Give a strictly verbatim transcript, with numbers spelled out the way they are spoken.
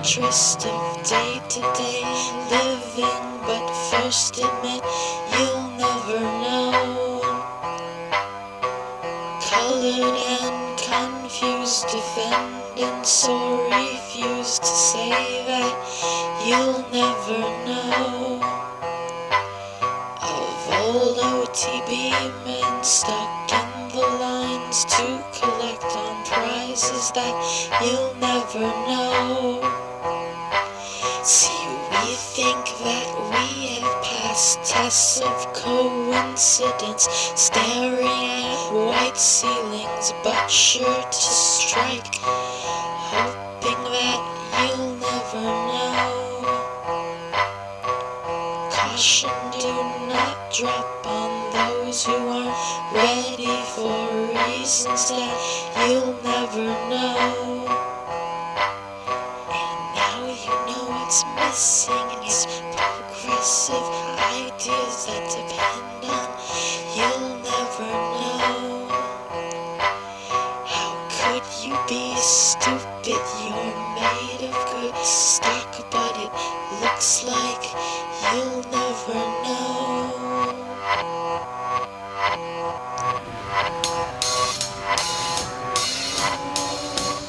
interest of day-to-day living, but first admit you'll never know. Colored and confused, defendants so refuse to say that you'll never know. Of old O T B men stuck in the lines to collect on prizes that you'll never know. See, we think that we have passed tests of coincidence, staring at white ceilings, but sure to strike, hoping that you'll never know. Caution, do not drop on those who aren't ready for reasons that you'll never know. And now you know what's missing is progressive ideas that depend on you'll never know. How could you be stupid? You're made of good stock, but it looks like you'll never know.